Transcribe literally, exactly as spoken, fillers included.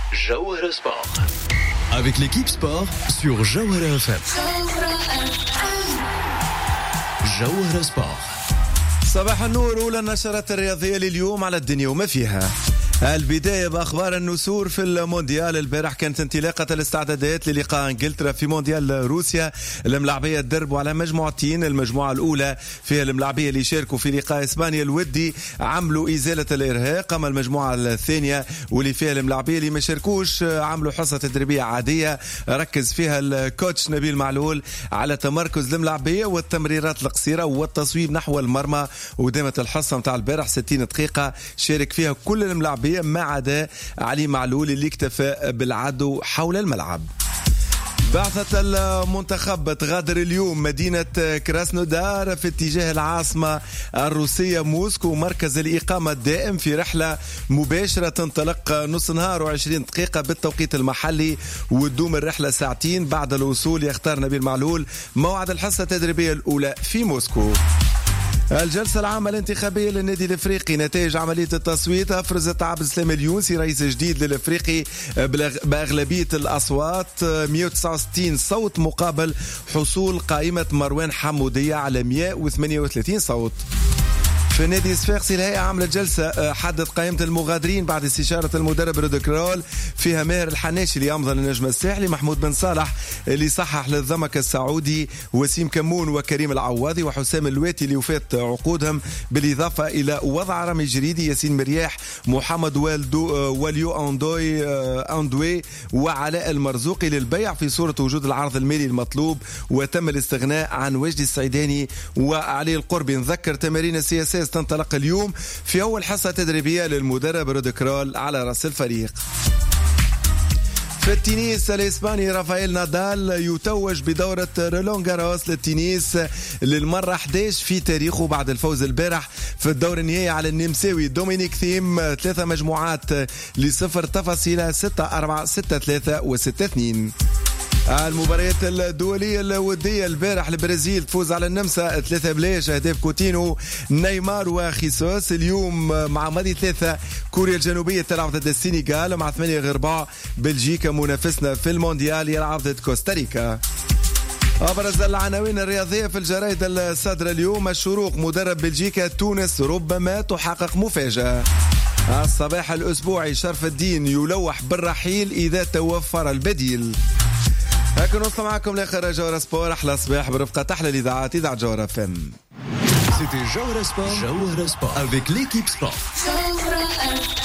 Jawhara Sport. Avec l'équipe sport sur Jawhara F M. Jawhara Sport. صباح النور. أولى النشرات الرياضية لليوم على الدنيا وما فيها. البداية بأخبار النسور في المونديال. البارح كانت انطلاقة الاستعدادات للقاء انجلترا في مونديال روسيا. الملاعبية تدربوا على مجموعتين، المجموعة الأولى فيها الملاعبية اللي شاركوا في لقاء إسبانيا الودي عملوا إزالة الإرهاق، أما المجموعة الثانية واللي فيها الملاعبية اللي ما شاركوش عملوا حصة تدريبية عادية ركز فيها الكوتش نبيل معلول على تمركز الملاعبية والتمريرات القصيرة والتصويب نحو المرمى. ودامت الحصة متاع البارح ستين دقيقة شارك فيها كل الملاعبية ما عدا علي معلول اللي اكتفى بالعدو حول الملعب. بعثة المنتخب تغادر اليوم مدينة كراسنودار في اتجاه العاصمة الروسية موسكو، مركز الإقامة الدائم في رحلة مباشرة تنطلق نص نهار وعشرين دقيقة بالتوقيت المحلي وتدوم الرحلة ساعتين. بعد الوصول يختار نبيل معلول موعد الحصة التدريبية الأولى في موسكو. الجلسة العامة الانتخابية للنادي الافريقي، نتائج عملية التصويت افرزت عبد السلام اليونسي رئيس جديد للافريقي باغلبية الاصوات مئة وتسعة وستين صوت مقابل حصول قائمة مروان حمودية على مئة وثمانية وثلاثين صوت. في نادي صفاقسي الهيئة عملت جلسة حدد قائمة المغادرين بعد استشارة المدرب رودكرول، فيها ماهر الحناشي اللي أمضى للنجم الساحلي، محمود بن صالح اللي صحح للضمك السعودي، وسيم كمون وكريم العواضي وحسام اللواتي اللي وفات عقودهم، بالإضافة إلى وضع رامي جريدي، ياسين مرياح، محمد والدو واليو أندوي أندوي وعلاء المرزوقي للبيع في صورة وجود العرض المالي المطلوب، وتم الاستغناء عن وجدي السعيداني وعلي القربي. نذكر تمارين السياسات تنطلق اليوم في أول حصة تدريبية للمدرب رودكرول على رأس الفريق. في التنس الإسباني رافائيل نادال يتوج بدورة رولان جاروس للتنس للمرة أحد عشر في تاريخه بعد الفوز البارح في الدور النهائي على النمساوي دومينيك ثيم ثلاثة مجموعات لصفر تفاصيل ستة أربعة ستة ثلاثة وستة اثنين. المباريات الدولية الودية البارح البرازيل تفوز على النمسا ثلاثة بلاش، أهداف كوتينو نيمار وخيسوس. اليوم مع ماضي ثلاثة كوريا الجنوبية تلعب ضد السنغال، مع ثمانية غير أربعة بلجيكا منافسنا في المونديال يلعب ضد كوستاريكا. أبرز العناوين الرياضية في الجرائد الصادرة اليوم. الشروق مدرب بلجيكا تونس ربما تحقق مفاجأة. الصباح الأسبوعي شرف الدين يلوح بالرحيل إذا توفر البديل. هكذا نوصل معكم لاخر جوهرة سبور. احلى صباح برفقة احلى الاذاعات اذاعة جوهرة فم. C'était Jawhara Sport. Jawhara Sport avec l'équipe sport.